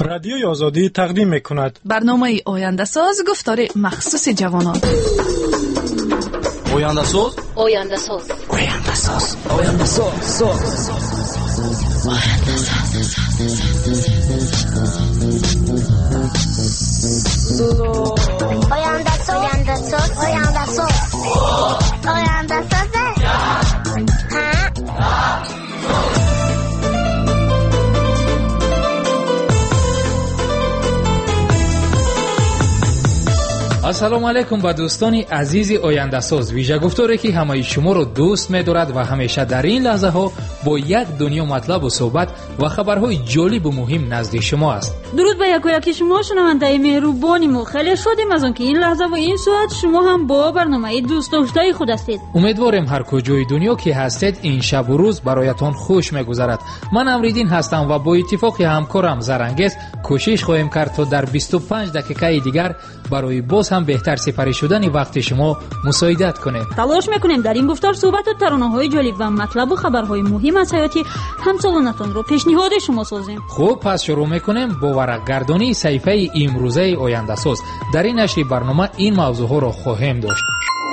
رادیوی آزادی تقدیم می‌کند برنامه آینده ساز گفتار مخصوص جوانان. آینده ساز آینده ساز آینده ساز آینده ساز آینده ساز آینده ساز آینده ساز آینده ساز السلام علیکم با دوستان عزیز آینده ساز. ویژه گفتاری که همه شما رو دوست می‌دارد و همیشه در این لحظه ها با یک دنیا مطلب و صحبت و خبرهای جالب و مهم نزد شما است. درود به یکی شما شنونده مهربانیم. خیلی شادیم از آنکه این لحظه و این ساعت شما هم با برنامه دوست داشته خود هستید. امیدوارم هر کجای دنیا که هستید این شب و روز برایتان خوش می‌گذرد. من امریدین هستم و با اتفاق همکارم زرنگیز کوشش خواهیم کرد تا در 25 دقیقه دیگر برای باز هم بهتر سپری شدن وقت شما مساعدت کنیم. تلاش میکنیم در این گفتار صحبت و ترانه‌های جالب و مطلب و خبرهای مهم از حیاتی همسالانتان رو پیشنهاد شما سازیم. خوب پس شروع میکنیم با ورق‌گردانی صحیفه امروزه آینده ساز. در این نشر برنامه این موضوعها را خواهیم داشت.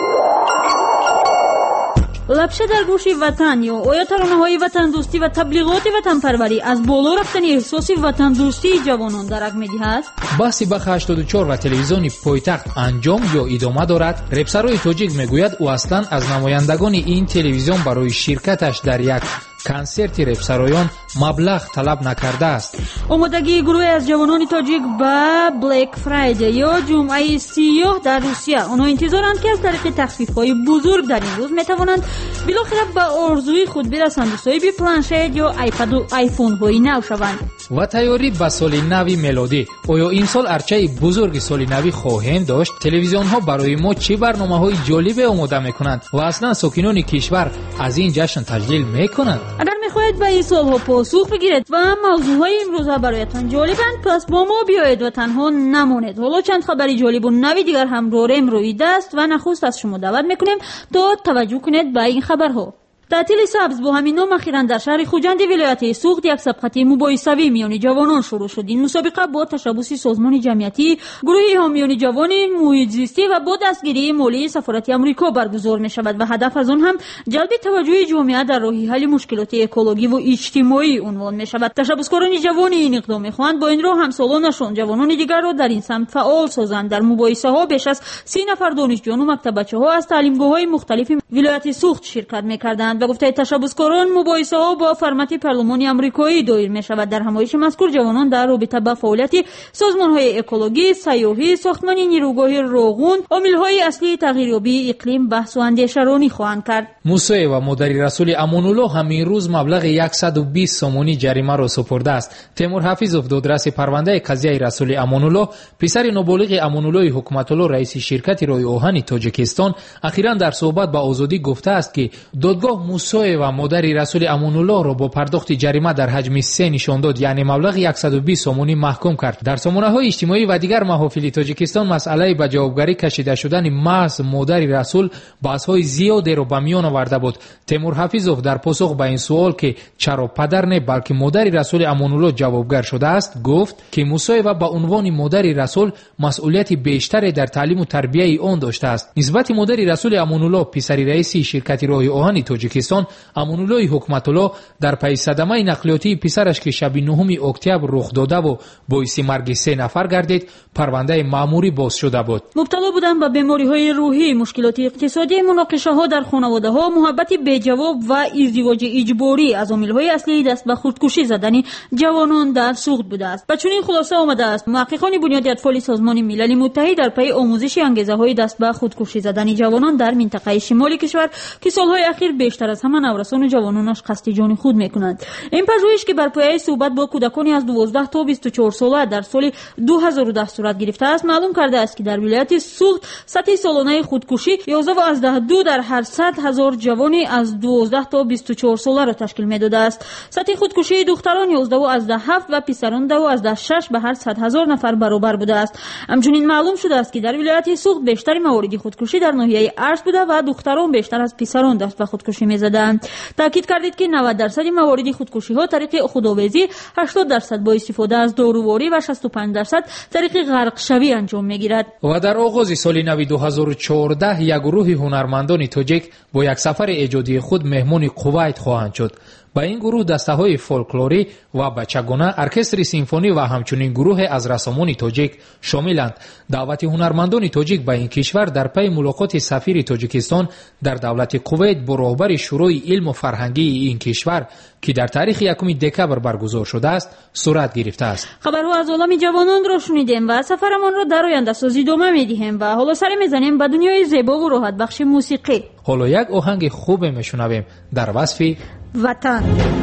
لبشه در گوش وطن یا آیا ترانه‌های وطن دوستی و تبلیغات وطن پروری از بالا رفتن احساس وطن دوستی جوانان درک می‌دهد؟ بحث بخش 84 و تلویزیون پایتخت انجام یا ادامه دارد. رپسرای تاجیک میگوید او اصلا از نمایندگان این تلویزیون برای شرکتش در یک کنسرت رپسرایان مبلغ طلب نکرده است. آمادگی گروه از جوانان تاجیک با بلک فرایدی یا جمعه سیاه در روسیه. آنها انتظارند که از طریق تخفیف‌های بزرگ در این روز میتوانند بالاخره به آرزوی خود برسند و صاحب پلنشت یا آیپد و آیفون های نو شوند. و تیاری به سال نو میلادی. آیا این سال ارچه بزرگ سال نو خواهند داشت؟ تلویزیون ها برای ما چه برنامه‌های جالب آماده میکنند و اصلا ساکنان کشور از این جشن تجلیل میکنند؟ اگر میخواهید به این سوالها پاسخ بگیرید و موضوعهای امروز برایتان جالبند، پس با ما بیایید و تنها نمانید. حالا چند خبری جالب و نوی دیگر هم روی دست و نخست از شما دعوت میکنیم تا توجه کنید به این خبرها. تعطیل سبز با همین نام اخیراً در شهر خوجند ولایت سوخت یک سبقتی مباحثه‌ای میان جوانان شروع شد. این مسابقه با تشبث سازمان جمعیتی، گروهی حامیان جوان محیط زیستی و با دستگیری مالی سفارت آمریکا برگزار می شود و هدف از آن هم جلب توجه جامعه در راه حل مشکلات اکولوژی و اجتماعی عنوان می شود. تشبثکاران جوان این اقدام می‌خواهند با این راه همسالانشان جوانان دیگر را در این سمت فعال سازند. در مباحثه‌ها بیش از 30 نفر دانشجویان و مکتبچه‌ها از تعلیمگاه‌های مختلف ولایت سوخت شرکت می‌کردند. به گفته تشبثکاران مباحثه‌ها با فرمت پارلمان آمریکایی دایر می‌شود. در همایش مذکور جوانان در رابطه با فعالیت سازمان‌های اکولوژی، سیاحی، ساختمان نیروگاه روغون، عامل‌های اصلی تغییریابی اقلیم بحث و اندیشه‌رانی خواهند کرد. موسی و مدیر رسول امان الله همین روز مبلغ 120 سومونی جریمه را سپرده است. تیمور حفیظов دادرس پرونده قضیه رسول امان الله پسر نابالغ امان الله حکمت الله رئیس شرکت رای آهن تاجیکستان اخیراً در صحبت با آزادی گفته است که دادگاه موسی و مادر رسول امان الله را با پرداخت جریمه در حجم 3 نشان داد، یعنی مبلغ 120 سومونی محکوم کرد. در سامانه‌های اجتماعی و دیگر محافل تاجیکستان مسئله به جوابگری کشیده شدن محض مادر رسول بحث‌های زیادی را به میان آورده بود. تیمور حفیظov در پاسخ به این سوال که چرا پدر نه بلکه مادر رسول امان الله جوابگر شده است، گفت که موسی و به عنوان مادر رسول مسئولیت بیشتری در تعلیم و تربیت آن داشته است. نسبت مادر رسول امان الله پسر رئیس شرکت رای آهن تاجیکستان امان الله حکمت الله در پی صدمه نقلیاتی پسرش که شب 9 اکتبر رخ داده و باعث مرگ 3 نفر گردید پرونده مأموری باز شده بود. مبتلا بودن به بیماری‌های روحی، مشکلات اقتصادی، مناقشه‌ها در خانواده‌ها، محبت بی‌جواب و ازدواج اجباری از عامل‌های اصلی دست به خودکشی زدن جوانان در سوخت بوده است. و چنین خلاصه آمده است محققان بنیاد اطفال سازمان ملل متحد در پی آموزش انگیزه‌های دست به خودکشی زدن جوانان در منطقه شمال کشور که سال‌های اخیر بیشتر از همه نورسان و جوانانش قصد جان خود می‌کنند. این پژوهش که بر پایه صحبت با کودکانی از 12 تا 24 ساله در سال 2010 صورت گرفته است معلوم کرده است که در ولایت سوخت سطح سالانه خودکشی 11.2 در هر 100,000 جوانی از 12 تا 24 ساله را تشکیل می‌داده است. سطح خودکشی دختران 11.7 و پسران 2.6 به هر 100,000 نفر برابر بوده است. همچنین معلوم شده است که در ولایت سوخت بیشتر موارد خودکشی در ناحیه ارس بوده و دختران بیشتر از پسران دست به خودکشی می‌زدند. تاکید کردید که 90% موارد خودکشی‌ها طریق خودآویزی، 80% با استفاده از داروواری و 65% طریق غرق شوی انجام می‌گیرد. و در آغاز سال نو 2014 یک گروه هنرمندان تاجیک با یک سفر ایجادی خود مهمان کویت خواهند شد. با این گروه دسته‌های فولکلوری و بچگانه، ارکستر سیمفونی و همچنین گروه از رسامان تاجیک شاملند. دعوت هنرمندان تاجیک به این کشور در پی ملاقات سفیر تاجیکستان در دولت کویت با رهبر شورای علم و فرهنگی این کشور که در تاریخ 1 دکبر برگزار شده است صورت گرفته است. خبرها از عالم جوانان را شنیدیم و سفرمان را در آینده سازی ادامه می‌دهیم و حالا سر می‌زنیم به دنیای زیبا و راحت بخش موسیقی. حالا یک آهنگ خوب میشنویم در وصف وطن.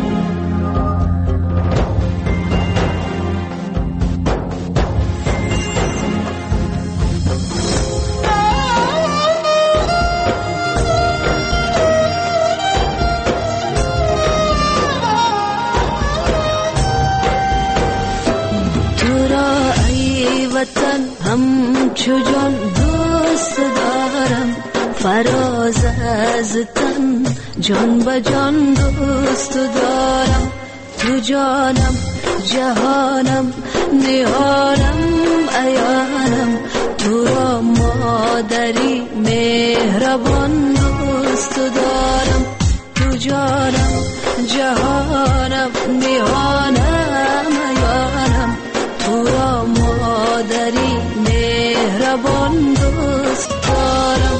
تو را ای وطن همچو جان دوست دارم، فراز از تن جان به جان دوست دارم. تو جانم جهانم نهانم عیانم، تو را مادری مهربان دوست دارم. تو جانم جهانم نهانم عیانم، تو را مادری مهربان دوست دارم.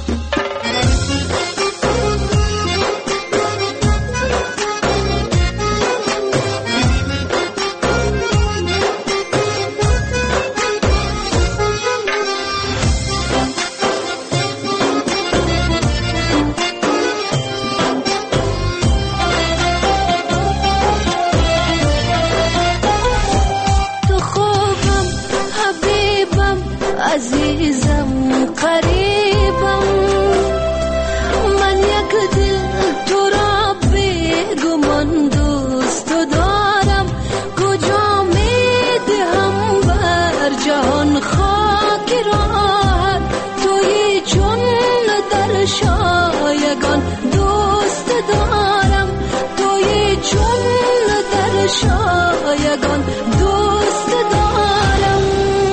عزیزم قریبم، من یک دل تو را بیگمان دوست دارم. کجا میدهم بر جهان خاک راحت، تویی چون در شایگان دوست دارم. تویی چون در شایگان دوست دارم.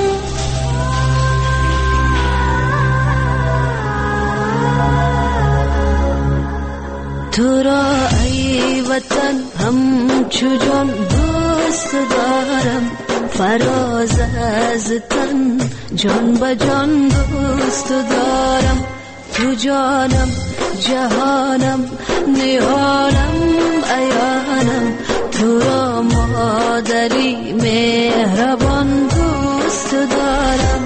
تو را ای وطن همچو جان دوست دارم، فراز از تن جان به جان دوست دارم. تو جانم جهانم نهانم عیانم، تو را مادری مهربان دوست دارم.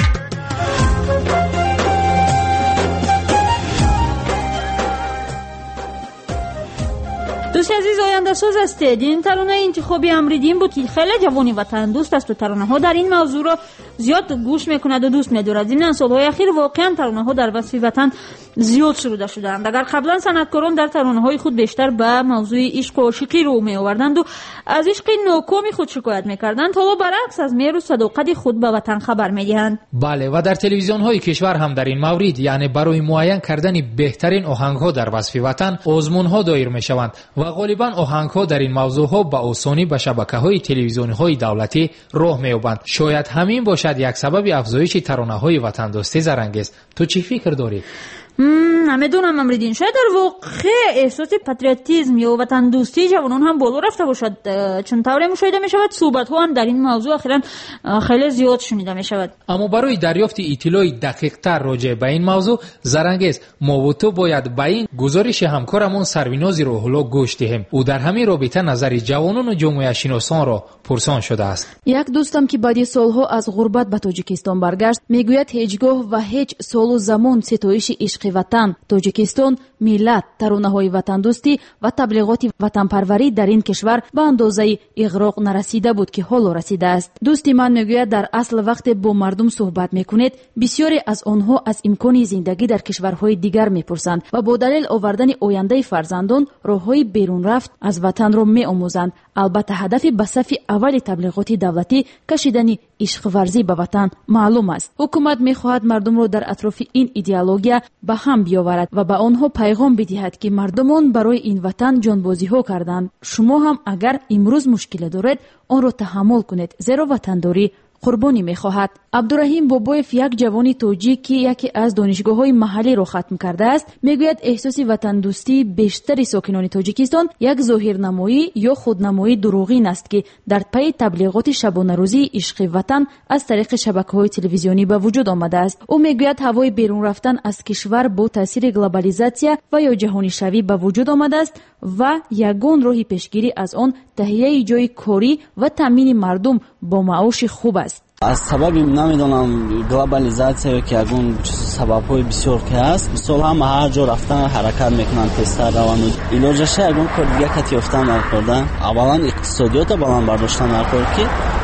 دوست عزیز، آینده ساز هستید. این ترانه انتخابی امریدین بود که خیلی جوانی وطن دوست است و ترانه ها در این موضوع را زیاد گوش میکند و دوست می‌دارد. این سالهای اخیر واقعا ترانه ها در وصف وطن زیاد سروده شدند. اگر قبلا صنعتکاران در ترانه های خود بیشتر به موضوع عشق و عاشقی رو می آوردند و از عشق ناکامی خود شکایت میکردند، حالا برعکس از مهر و صداقت خود به وطن خبر میدهند. بله، و در تلویزیون های کشور هم در این مورد، یعنی برای معین کردن بهترین آهنگ ها در وصف وطن آزمون ها دایر می شوند و غالبا آهنگ ها در این موضوع ها به آسانی به شبکه های تلویزیونی های دولتی راه می یابند. شاید همین باشد یک سبب افزایش ترانه های وطن دوستی زرنگیز. تو چی فکر داری؟ نمیدونم امریدین، شاید در واقع احساس پاتریوتیسم یا وطن دوستی جوانان هم بالا رفته باشد، چون طوری مشاهده می شود صحبت ها هم در این موضوع اخیراً خیلی زیاد شنیده می شود. اما برای دریافت اطلاع دقیق تر راجع به این موضوع زرنگیز، ما و تو باید به این گزارش همکارمون سرویناز روح‌الله گوش دهیم. او در همین رابطه نظر جوانان و جامعه شناسان را پرسان شده است. یک دوستم که بعد سالها از غربت به تاجیکستان برگشت میگوید هیچگاه و هیچ سال و زمان ستایش عشق وطن، تاجیکستان، ملت، ترانه‌های وطن دوستی و تبلیغات وطن پروری در این کشور به اندازه اغراق نرسیده بود که حالا رسیده است. دوستی من میگوید در اصل وقت با مردم صحبت میکنید، بسیاری از آنها از امکان زندگی در کشورهای دیگر میپرسند و با دلیل آوردن آینده فرزندان راههای بیرون رفت از وطن را میآموزند. البته هدف به صف اول تبلیغات دولتی کشیدن عشق‌ورزی به وطن معلوم است. حکومت می‌خواهد مردم را در اطراف این ایدئولوژی به هم بیاورد و به آنها پیغام بدهد که مردمان برای این وطن جانبازی‌ها کردند. شما هم اگر امروز مشکل دارید آن را تحمل کنید، زیرا وطنداری قربانی می‌خواهد. عبدالرحیم بابویف، یک جوان تاجیک که یکی از دانشگاه‌های محلی را ختم کرده است، میگوید احساس وطن دوستی بیشتر ساکنان تاجیکستان یک ظاهرنمایی یا خودنمایی دروغین است که در پی تبلیغات شبانه روزی عشق وطن از طریق شبکه‌های تلویزیونی به وجود آمده است. او میگوید هوای بیرون رفتن از کشور با تاثیر گلوبالیزاسیا و یا جهانی شوی به وجود آمده است و یگان راه پیشگیری از آن تهیه جای کاری و تامین مردم با معاش خوب است. از سبب نمیدونم گلوبالیزاسیا که اون سبب‌های بسیار که هست، مثلا هم هر جا رفتن حرکت میکنن، تستر روان ایلوجش اون کار دیگه کتی یافتن کردن. اولا اقتصادیات بالان برداشتن کار که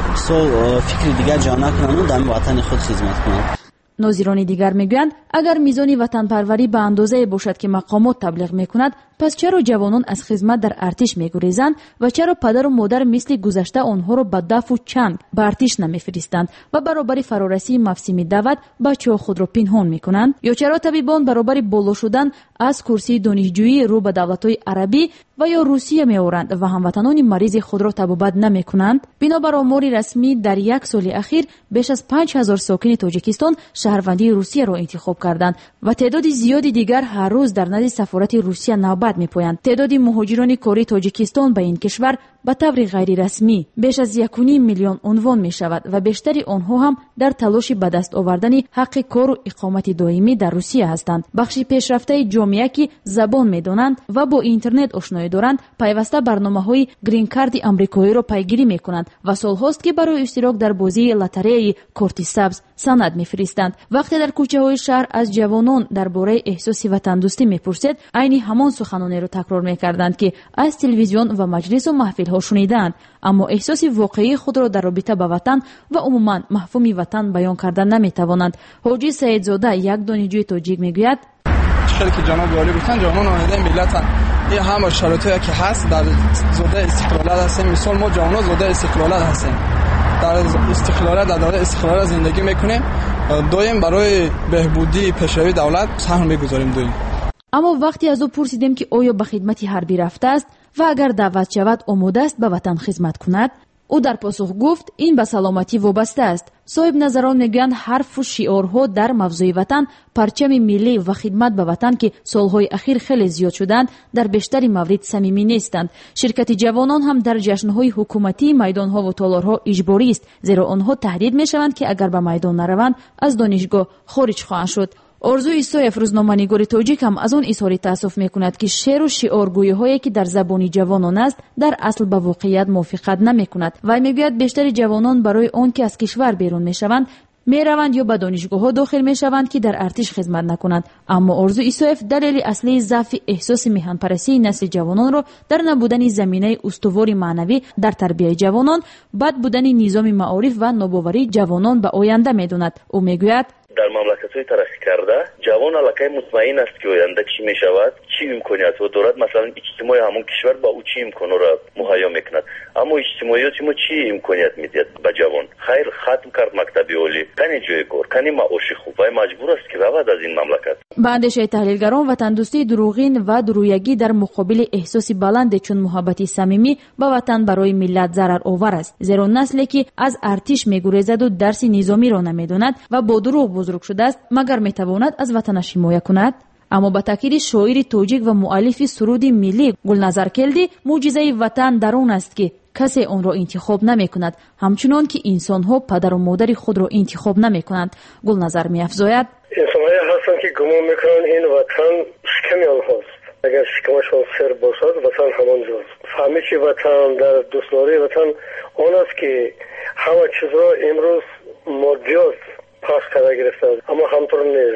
فکر دیگه جا نکنن و در وطن خود خدمت کنن. ناظران دیگر میگویند اگر میزان وطن پروری به اندازه باشد که مقامات تبلیغ میکند، پس چرا جوانان از خدمت در ارتش میگریزند و چرا پدر و مادر مثل گذشته آنها را به دف و چنگ به ارتش نمیفرستند و برابر فرارسی موسم دعوت بچه‌ها خود را پنهان میکنند؟ یا چرا طبیبان برابر بالا شدن از کرسی دانشجویی رو به دولت‌های عربی و یا روسیه میآورند و هموطنان مریض خود را تبابت نمیکنند؟ بنابر آمار رسمی در یک سال اخیر بیش از 5000 ساکن تاجیکستان شهروندی روسیه را انتخاب کردند و تعداد زیادی دیگر هر روز در نزد سفارت روسیه نوبت میپویند. تعداد مهاجران کاری تاجیکستان به این کشور به طور غیر رسمی بیش از 1.5 میلیون عنوان می شود و بیشتری آنها هم در تلاش به دست آوردن حق کار و اقامت دائمی در روسیه هستند. بخشی پیشرفته جامعه که زبان می دانند و با اینترنت آشنایی دارند پیوسته برنامه‌های گرین کارت آمریکایی را پیگیری می کنند و سالهاست که برای اشتراک در بازی لاتاری کارت سبز سند می‌فرستند. وقتی در کوچه‌های شهر از جوانان درباره احساس وطن دوستی می‌پرسید، عین همان سخنانی را تکرار می‌کردند که از تلویزیون و مجلس و محفل‌ها شنیدند، اما احساس واقعی خود را در رابطه با وطن و عموماً مفهوم وطن بیان کردن نمی‌توانند. حاجی سعیدزاده، یک دانشجوی تاجیک، میگوید خیلی که جناب والی گفتن جوانان آینده ملت این همه شرایطی که هست در زوده استقلال هستیم. مثال ما جوانان زوده استقلال هستیم، در استقلال در دوره استقلال زندگی میکنیم، دائم برای بهبودی پیشروی دولت سهم میگذاریم دویم. اما وقتی از او پرسیدیم که آیا به خدمت حربی رفته است و اگر دعوت شود آماده است به وطن خدمت کند، او در پاسخ گفت این به سلامتی وابسته است. صاحب نظران میگویند حرف و شعارها در موضوع وطن، پرچم ملی و خدمت به وطن که سالهای اخیر خیلی زیاد شدند، در بیشتر موارد صمیمی نیستند. شرکت جوانان هم در جشن‌های حکومتی، میدان‌ها و تالارها اجباری است، زیرا آنها تهدید می‌شوند که اگر به میدان نروند از دانشگاه خارج خواهند شد. آرزو ایسایف، روزنامه‌نگار تاجیک، هم از آن اظهار تأسف می‌کند که شعر و شعارگویی‌هایی که در زبان جوانان است در اصل با واقعیت موافقت نمی‌کند و می‌گوید بیشتر جوانان برای آن که از کشور بیرون می‌شوند می‌روند یا به دانشگاه‌ها داخل می‌شوند که در ارتش خدمت نکنند. اما آرزو ایسایف دلیل اصلی ضعف احساس میهن‌پرستی نسل جوانان را در نبودن زمینه استوار معنوی در تربیت جوانان، بد بودن نظام معارف و ناباوری جوانان به آینده می‌داند. او می‌گوید در مملکت‌های ترقی کرده جوان علاقه مطمئن است که آینده چی می‌شود، چی امکانات و دارد. مثلا اجتماع همون کشور با او چی امکانات را مهیا می‌کند، اما اجتماعیات ما چی امکانات می‌دهد به جوان؟ خیر ختم کرد مکتب عالی، کنی جای کار، کنی معاش خوب و مجبور است که رود از این مملکت. به اندیشه تحلیلگران، وطن دوستی دروغین و درویگی در مقابل احساس بلند چون محبت صمیمی به وطن برای ملت ضرر آور است، زیرا نسلی که از ارتش می‌گریزد و درس نظامی را نمی‌داند و با دروغ بزرگ شده است، مگر میتواند از وطنش حمایت کند؟ اما با تاکید شاعر تاجیک و مؤلف سرود ملی گلنظر کلدی، معجزه وطن در آن است که کسی آن را انتخاب نمی کند، همچنان که انسان ها پدر و مادر خود را انتخاب نمی کنند. گلنظر می افزاید انسان‌های هستند که گمان میکنند این وطن شکم آنهاست. اگر شکمشان سر باشد وطن همان جاست. فهمی که وطن در دوستداری وطن آن است که همه چیز را امروز مادیات پس کرده گرفته، اما همطور نیست.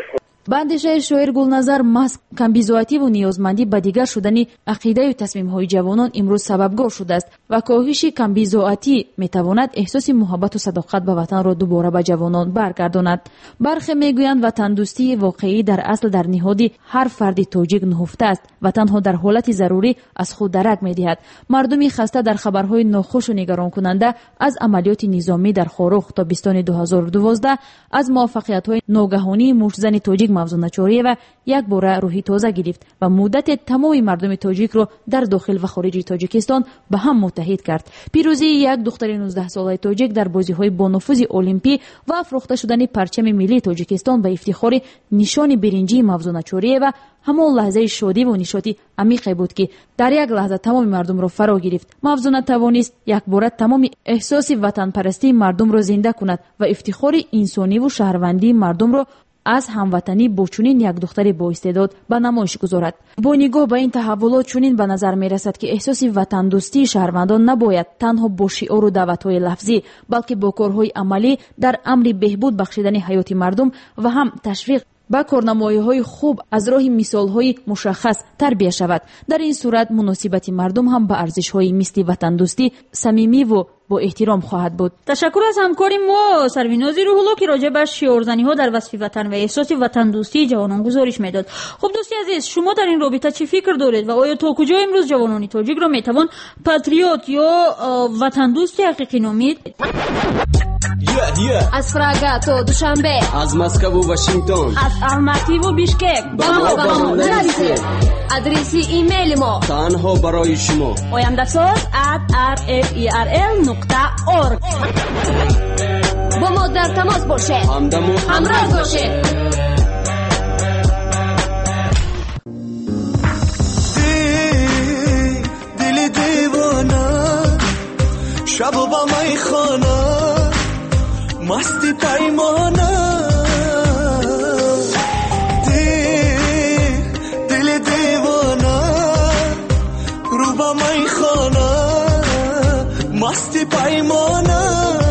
ба андешаи шоир Гулназар маҳз камбизоатӣ ва ниёзмандӣ ба дигар шудани ақидаю тасмимҳои ҷавонон имрӯз сабабгор шудааст ва коҳиши камбизоатӣ метавонад эҳсоси муҳаббату садоқат ба ватанро дубора ба ҷавонон баргардонад. бархе мегӯянд ватандӯстии воқеӣ дар асл дар ниҳоди ҳар фарди тоҷик нуҳуфтааст ва танҳо дар ҳолати зарурӣ аз худ дарак медиҳад. мардуми хаста дар хабарҳои нохушу нигаронкунанда аз амалиёти низомӣ дар Хорух тобистони 2012 аз муваффақиятҳои ногаҳонии муштзани тоҷик Мавзуна Чориева якбора рӯҳи тоза гирифт ва муддате тамоми мардуми тоҷикро дар дохил ва хориҷи Тоҷикистон ба ҳам муттаҳид кард. пирӯзии як духтари 19-солаи тоҷик дар бозиҳои бонуфузи олимпӣ ва афрохта шудани парчами миллии Тоҷикистон ба ифтихори нишони биринҷии Мавзуна Чориева ҳамон лаҳзаи шодиву нишоти амиқе буд, ки дар як лаҳза тамоми мардумро фаро гирифт. Мавзуна тавонист якбора тамоми эҳсоси ватанпарастии мардумро зинда кунад ва ифтихори инсониву шаҳрвандии мардумро аз ҳамватанӣ бо чунин як духтари боистеъдод ба намоиш гузорад. бо нигоҳ ба ин таҳаввулот чунин ба назар мерасад, ки эҳсоси ватандӯстии шаҳрвандон набояд танҳо бо шиору даъватҳои лафзӣ, балки бо корҳои амалӣ дар амри беҳбуд бахшидани ҳаёти мардум ва ҳам ташвиқ ба корнамоиҳои хуб аз роҳи мисолҳои мушаххас тарбия шавад. дар ин сурат муносибати мардум ҳам ба арзишҳои мисли ватандӯстӣ самимиву бо эҳтиром хоҳад буд. ташаккур аз ҳамкори мо Сарвинози Рӯҳулло ки роҷа ба шиорзаниҳо дар васфи ватан ва эҳсоси ватандӯстии ҷавонон гузориш медод. хуб дӯсти азиз, шумо дар ин робита чӣ фикр доред ва оё то куҷо имрӯз ҷавонони тоҷикро метавон патриот ё ватандӯсти ҳақиқӣ номид? аз Прага то Душанбе, аз Москву Вашингтон, аз Алмативу Бишкек ба мо нарасед. адреси имейли мо танҳо барои шумо oyamdasoz@rferl.org. бо мо дар тамос бошед, ҳамроҳ бошед. дили девона шабу ба майхона масти паймона дили девона рӯ ба майхона масти паймона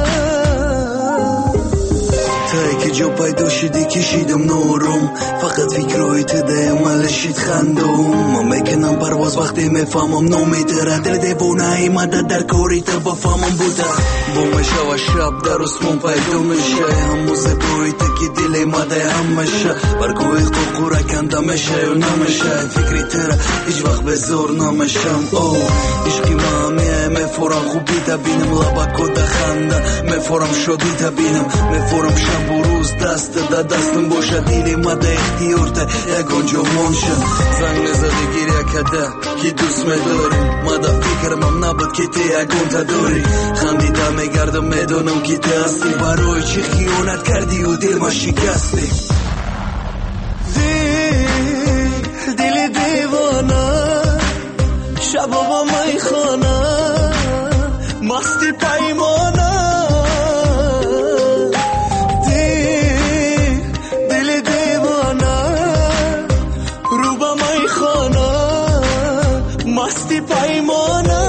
тае ки ҷо пайдо шидӣ кишидам норум фақат фикрои тидаям алишид хандум ман мекунам парвоз вақте мефаҳмам номедара дил девонаи мадад дар кори та ба фаҳмам буда бо мешава шаб дар осмон пайдо меша ҳаму зебои та ки диле мадай ҳамаша баргоҳи қуқура канда меша ё намеша фикри тара ҳеҷ вақт безор намешам ишқи ман мефорам хубида бинам лабакода ханда мефорам шодида бинам мефорам шабу рӯз даста дастам бошад дили мада ихтиёрта ягон ҷомон шад занг мезади гиря када ки дӯст медорим мада фикрмам набуд ки ты ягонта дорӣ хандида мегардам медонам ки ты ҳастӣ барои чӣ хиёнат кардию дилма шикастӣ дили девона шабо ба майхона масти паймона дили девона рӯ ба майхона масти паймона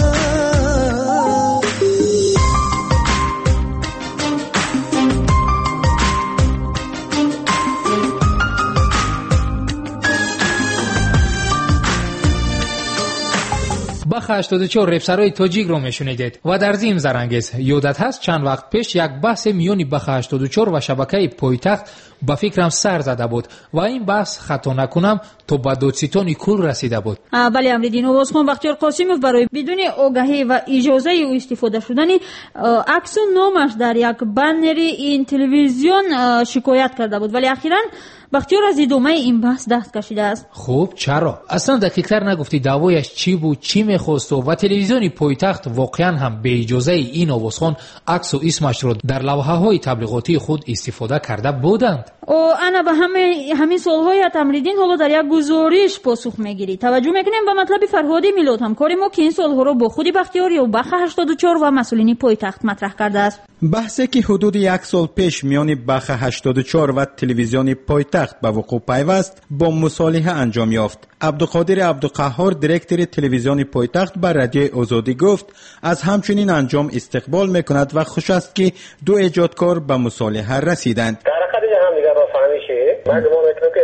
бахш 84 репсарои тоҷикро мешунидед ва дар зим зарангез ёдат ҳаст чанд вақт пеш як баҳсе миёни бахш 84 ва шабакаи пойтахт ба фикрам сар зада буд ва ин баҳс хато накунам то ба додситони кул расида буд. бале амридин овозхон Бахтиёр Қосимов барои бидуни огаҳӣ ва иҷозаи ӯ истифода шудани аксу номаш дар як баннери ин телевизион шикоят карда буд, вале ахиран Бахтиёр аз идомаи ин баҳс даст кашидааст. хуб чаро аслан дақиқтар нагуфтӣ даъвояш чӣ буд, чӣ мехосту ва телевизиони пойтахт воқеан ҳам беиҷозаи ин овозхон аксу исмашро дар лавҳаҳои таблиғотии худ истифода карда буданд. ана ба ҳамин суолҳоят амридин ҳоло дар як гузориш посух мегирӣ. таваҷҷӯҳ мекунем ба матлаби Фарҳоди Милод, ҳамкори мо ки ин суолҳоро бо худи Бахтиёр ё Бахш 84 ва масъулини пойтахт матраҳ кардааст. баҳсе ки ҳудуди як сол пеш миёни Бахш 84 ва телевизиони пойтахт ба вуқӯъ пайваст бо мусолиҳа анҷом ёфт. абдуқодир абдуқаҳҳор директори телевизиони пойтахт ба радиои Озодӣ гуфт аз ҳамчунин анҷом истиқбол мекунад ва хуш аст ки ду эҷодкор ба мусолиҳа расиданд. من گمان میکنم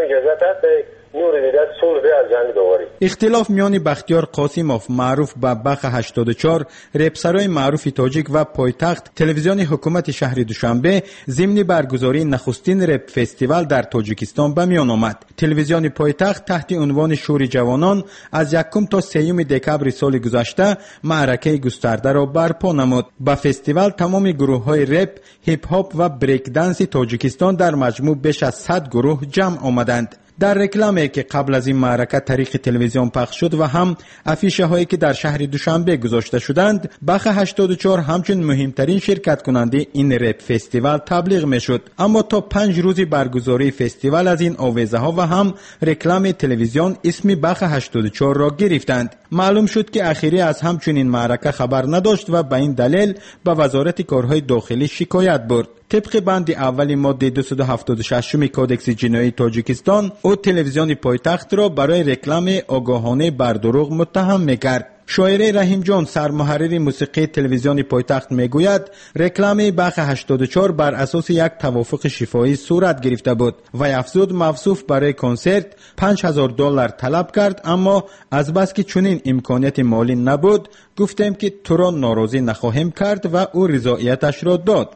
انگیزه است نور دیده صلح از جانب دواری. اختلاف میان بختیار قاسیموف معروف به بخ 84 رپسرای معروف تاجیک و پایتخت تلویزیون حکومت شهر دوشنبه ضمن برگزاری نخستین رپ فستیوال در تاجیکستان به میان آمد. تلویزیون پایتخت تحت عنوان شور جوانان از 1 تا 3 دکبر سال گذشته معرکه گسترده را برپا نمود. به فستیوال تمام گروه‌های رپ، هیپ هاپ و بریک دنس تاجیکستان در مجموع بیش از 100 گروه جمع آمدند. در رکلامی که قبل از این معرکه طریق تلویزیون پخش شد و هم افیشه هایی که در شهر دوشنبه گذاشته شدند، بخ 84 همچون مهمترین شرکت کننده این رپ فستیوال تبلیغ می شد. اما تا 5 روز برگزاری فستیوال از این آویزه ها و هم رکلام تلویزیون اسم بخ 84 را گرفتند. معلوم شد که اخیری از همچنین معرکه خبر نداشت و به این دلیل به وزارت کارهای داخلی شکایت برد. طبق بند اول ماده 276 کودکس جنایی تاجیکستان، او تلویزیون پایتخت را برای رکلام آگاهانه بر دروغ متهم می‌کرد. شاعر رحیم جان سرمحرر موسیقی تلویزیون پایتخت میگوید رکلام بخ 84 بر اساس یک توافق شفاهی صورت گرفته بود و افزود موصوف برای کنسرت $5000 طلب کرد، اما از بس که چنین امکانیت مالی نبود گفتیم که تو را ناراضی نخواهیم کرد و او رضایتش را داد.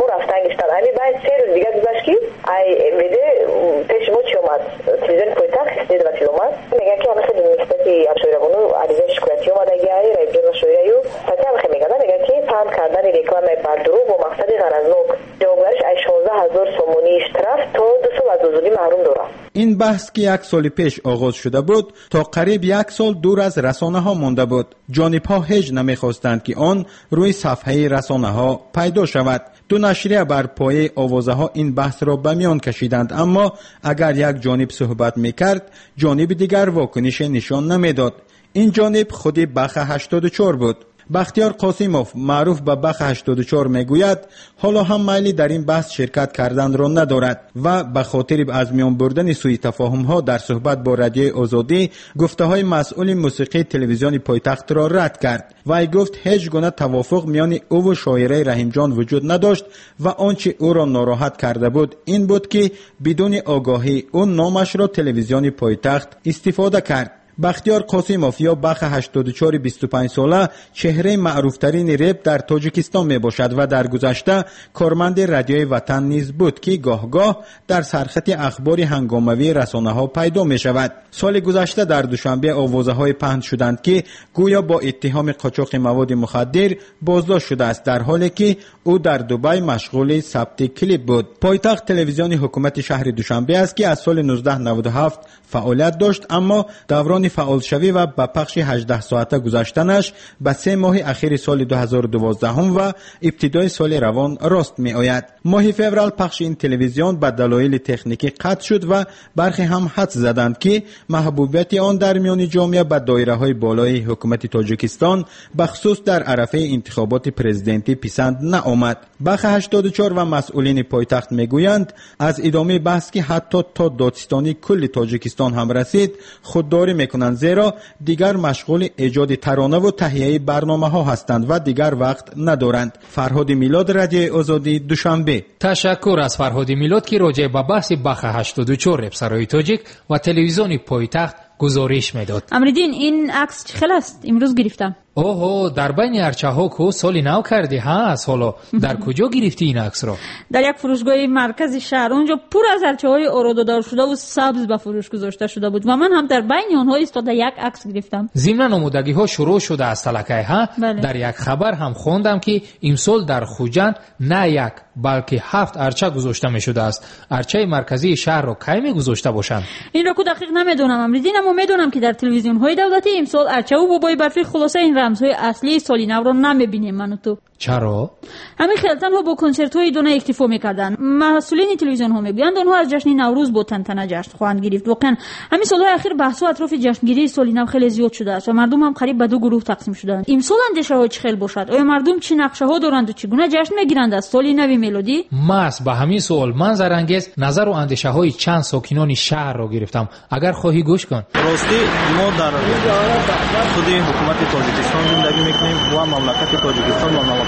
دیگه گذشت که ای ویده پیش ما چی اومد تلویزیون پایتخت دیده و تلومت میگن که همه خیلی نسبتی ابشویرابونو عریضه شکایتی اومده گیایی رایجور و شویریو فتی همه خیلی میگن که پند کردن رکلام بر دروغ و مقصد غرضناک جوابگرش ای 16000 سومونی اشتراف تا 2 سال از آزادی محروم داره. این بحث که 1 سال پیش آغاز شده بود تا قریب 1 سال دور از رسانه ها مانده بود. جانب ها هیچ نمیخواستند که آن روی صفحه رسانه ها پیدا شود. 2 نشریه بر پایه آوازه ها این بحث را به میان کشیدند، اما اگر یک جانب صحبت میکرد جانب دیگر واکنش نشان نمیداد. این جانب خود بخ 84 بود. بختیار قاسیموف معروف به بخ 84 میگوید حالا هم میلی در این بحث شرکت کردن را ندارد و به خاطر از میان بردن سوء تفاهم ها در صحبت با رادیوی آزادی گفته های مسئول موسیقی تلویزیون پایتخت را رد کرد. وی گفت هیچ گونه توافق میان او و شاعره رحیم جان وجود نداشت و آنچه او را ناراحت کرده بود این بود که بدون آگاهی او نامش را تلویزیون پایتخت استفاده کرد. بختیار قاسیموف یا بخ 84 25 ساله چهره معروفترین رپ در تاجیکستان می باشد و در گذشته کارمند رادیوی وطن نیز بود که گاه گاه در سرخط اخبار هنگاموی رسانه ها پیدا می شود. سال گذشته در دوشنبه آوازه های پخش شدند که گویا با اتهام قاچاق مواد مخدر بازداشت شده است، در حالی که او در دبی مشغول ثبت کلیپ بود. پایتخت تلویزیون حکومت شهر دوشنبه است که از سال 1997 فعالیت داشت، اما دوران فعال شوی و با پخش 18 ساعته گذشتنش به 3 ماه اخیر سال 2012 و ابتدای سال روان راست می آید. ماه فوریه پخش این تلویزیون به دلایل تکنیکی قطع شد و برخی هم حدس زدند که محبوبیت آن در میان جامعه به دایره های بالای حکومت تاجیکستان بخصوص در عرصه انتخابات پرزیدنتی پسند نآمد. بخ 84 و مسئولین پایتخت میگویند از ادامه بحث که حتی تا دادستانی کل تاجیکستان هم رسید خودداری میکنند، زیرا دیگر مشغول ایجاد ترانه و تهیه برنامه ها هستند و دیگر وقت ندارند. فرهاد میلاد، رادیو آزادی، دوشنبه. تشکر از فرهاد میلاد که راجع به بحث بخ 84 رپسرای تاجیک و تلویزیون پایتخت گزارش میداد. امردین این عکس چه خیلی است امروز گرفتم. اوه، در بین ارچه ها کو سالی نو کردی هست. حالا در کجا گرفتی این عکس را؟ در یک فروشگاه مرکزی شهر، اونجا پر از ارچه های آراده‌دار شده و سبز به فروش گذاشته شده بود و من هم در بین آنها ایستاده یک عکس گرفتم. ضمن نمودگی ها شروع شده از تلکه ها. بله. در یک خبر هم خوندم که امسال در خوجند نه یک بلکه 7 ارچه گذاشته می شده است. ارچه مرکزی شهر را کی می گذاشته باشند؟ این را کو دقیق نمیدونم امردین، اما میدونم که در تلویزیون های دولتی امسال ارچه و بابای برفی خلاصه این رمزهای اصلی سالی نو را نمیبینیم من و تو. چرا؟ همین خیلتن ها با کنسرت های دونه اکتفا میکردن. مسئولین تلویزیون ها میگویند آنها از جشن نوروز با تنتنه جشن خواهند گرفت. واقعا همین سالهای اخیر بحث و اطراف جشنگیری سالی نو خیلی زیاد شده است و مردم هم قریب به 2 گروه تقسیم شدند. امسال اندیشه ها چه خیل باشد؟ آیا مردم چه نقشه ها دارند و چگونه جشن میگیرند از سالی نو میلادی؟ ماس به همین سوال منظر انگیز نظر و اندیشه های چند ساکنان شهر را گرفتم. اگر خواهی گوش کن. راستی ما در خود حکومت تاجیکستان زندگی میکنیم و مملکت تاجیکستان و مملکت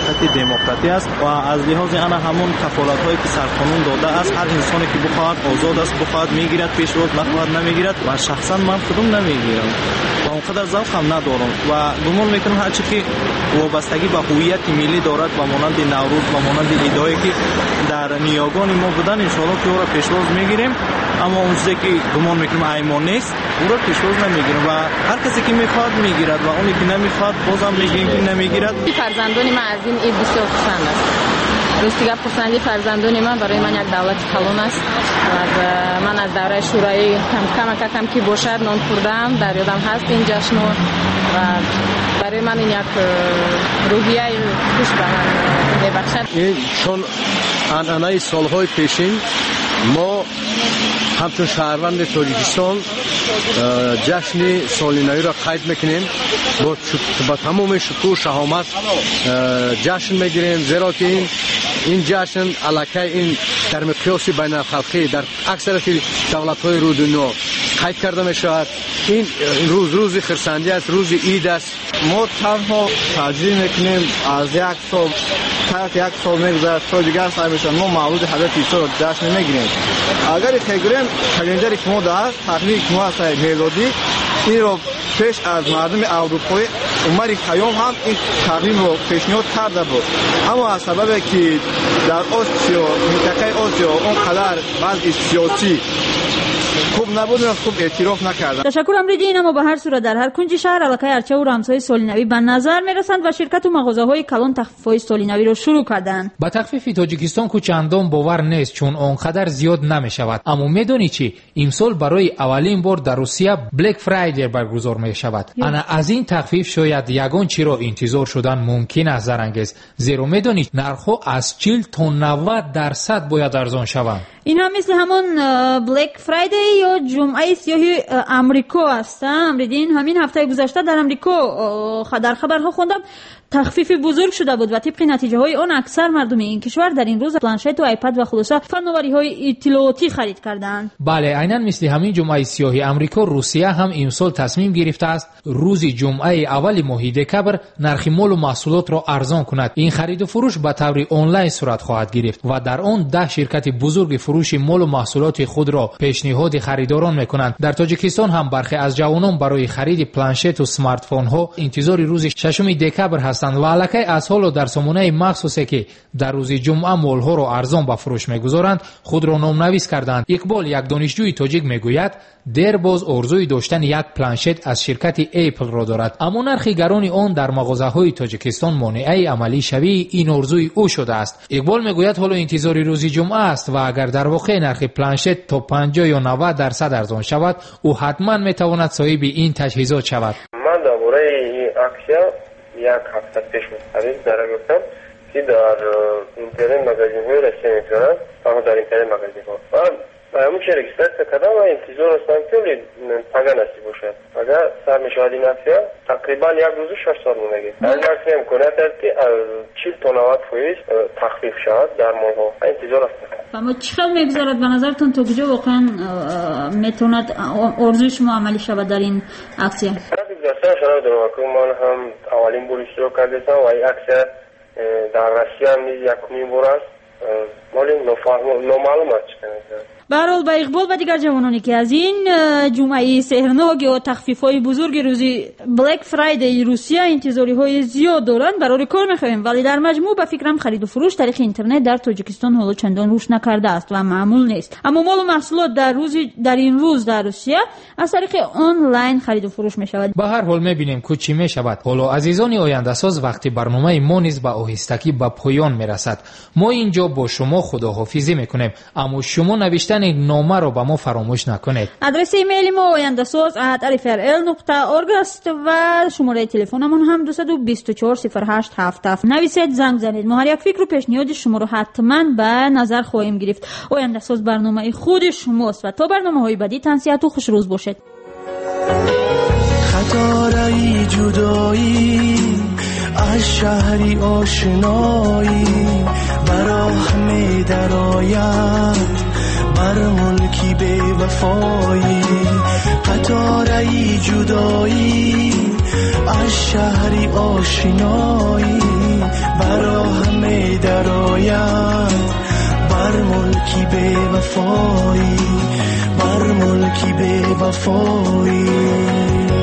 حرکت دموکراتی است و از لحاظ آن همون کفالت‌هایی که سرقانون داده است، هر انسانی که بخواهد آزاد است بخواهد میگیرد، پیشواز بخواهد نمیگیرد و شخصا من خودم نمیگیرم و اونقدر ذوق هم ندارم و گمان میکنم هرچی که وابستگی به هویت ملی دارد و مانند نوروز و مانند ایده‌ای که در نیاگان ما بودن ان شاءالله که او را پیشواز میگیریم، اما اون چیزی که گمان میکنم ایمان نیست او را پیشواز نمیگیریم و هر کسی که میخواد میگیرد و اونی که نمیخواد بازم میگیم که نمیگیرد. فرزندان من از این عید بسیار خوشحال است. راستی گپ پسندی فرزندان من برای من یک دولت کلان است و من از دوره شورایی کم که باشد نان خوردم، در یادم هست این جشن و برای من این یک روحیه خوش به من میبخشد. این چون عنعنه سالهای پیشین ما همچون شهروند تاجیکستان جشن سال نو را قید میکنیم، با تمام شکوه شهامت جشن میگیریم، زیرا که این جشن علاقه این در مقیاس بین الخلقی در اکثر دولت‌های رو دنیا قید کرده میشود. این روز خرسندی است، روز عید است. ما تنها ترجیح میکنیم از یک سال تا یک سال میگذرد تا دیگر سعی میشن ما مولود حضرت عیسی را جشن میگیریم. اگر خیگریم کلندری که ما دارد تقریبا که ما از میلادی این رو پیش از مردم اروپایی عمر خیام هم این تقویم رو پیشنهاد کرده بود، اما از سبب که در آسیا منطقه آسیا اونقدر وضع سیاسی خوب نبود و خوب اعتراف نکردن. تشکر امریدین. اما به هر صورت در هر کنج شهر علاقه ارچه و رمزهای سالی نوی به نظر میرسند و شرکت و مغازه‌های کلان تخفیف‌های سالی نوی را شروع کردند. با تخفیف تاجیکستان کو چندان باور نیست چون اونقدر زیاد نمیشود، اما میدونی چی؟ امسال برای اولین بار در روسیه بلک فرایدی برگزار میشود. انا از این تخفیف شاید یگان چی را انتظار شدن ممکن است زرانگیز، زیرا میدونید نرخ‌ها از 40 تا 90% باید ارزان شوند. این هم مثل همون بلک فرایدی یا جمعه سیاهی امریکا است. امریدین همین هفته گذشته در امریکا در خبرها خوندم تخفیف بزرگ شده بود و طبق نتیجه های آن اکثر مردم این کشور در این روز پلنشت و آیپد و خلاصه فناوری های اطلاعاتی خرید کردند. بله، عیناً مثل همین جمعه سیاهی امریکا، روسیه هم امسال تصمیم گرفته است روز جمعه اول ماه دکبر نرخ مال و محصولات را ارزان کند. این خرید و فروش به طور آنلاین صورت خواهد گرفت و در آن 10 شرکت بزرگ فروش مال و محصولات خود را پیشنهاد خریداران میکنند. در تاجیکستان هم برخی از جوانان برای خرید پلنشت و اسمارت فون ها انتظار روز 6 دکبر هستند و علاقه از حال در سامانه مخصوصی که در روز جمعه مال ها را ارزان به فروش میگذارند خود را نامنویس کردند. اقبال، یک دانشجوی تاجیک میگوید در باز ارزوی داشتن یک پلنشت از شرکت اپل را دارد، اما نرخ گران آن در مغازه‌های تاجیکستان مانع عملی شوی این ارزوی او شده است. اقبال میگوید حالا انتظار روز جمعه است و اگر در واقع نرخ پلنشت تا 50 یا 90% ارزان شود او حتما میتواند صاحب این تجهیزات شود. من درباره این اکسیا یک هفته پیش مستقیم دریافتم که در اینترنت مگزین‌های رسمی می‌کنند، اما در اینترنت مگزین‌ها و همون چه رجیستر کردم و انتظار هستم که پگه نصیب باشد. اگر سر میشود این اکسیا تقریبا یک روز 6 سال مونده. این اکسیا امکانیت دارد که از 40 تا 90% تخفیف شود در مال‌ها. انتظار هستم. اما چقدر میگذارد به نظرتون تا کجا واقعا میتوند ارزوی شما عملی شود در این اکسیا؟ گذشته شده در من هم اولین بار اشتراک کردم و این اکسیا در روسیه هم نیز یکمین بار است. مالی نامعلوم است چه کنید. به هر حال با اقبال و دیگر جوانانی که از این جمعه سحرناک و تخفیف‌های بزرگ روزی بلک فرایدی روسیه انتظاری‌های زیاد دارند برای کار می‌خواهیم، ولی در مجموع به فکرم خرید و فروش طریق اینترنت در تاجیکستان حالا چندان روش نکرده است و معمول نیست. اما مال و محصولات در این روز در روسیه از طریق آنلاین خرید و فروش می‌شود. به هر حال می‌بینیم که چی می‌شود. حالا عزیزان آینده ساز وقتی برنامه ما نیز به آهستگی به پایان می‌رسد. ما اینجا با شما خداحافظی می‌کنیم، اما شما نوشتن نامه رو به ما فراموش نکنید. آدرس ایمیل ما oyandasaz@alifrl.org است و شماره تلفنمون هم 2240877. نویسید، زنگ زنید. ما هر یک فکر و پیشنهاد شما رو حتما به نظر خواهیم گرفت. آینده‌ساز برنامه خود شماست و تا برنامه‌های بعدی تنصیحات و خوش روز باشید. خطارای جدایی از شهری آشنایی براه می درآید بر ملکی بی وفایی. قطاره‌ای جدایی از شهری آشنایی براه می درآید بر ملکی بی وفایی، بر ملکی بی وفایی.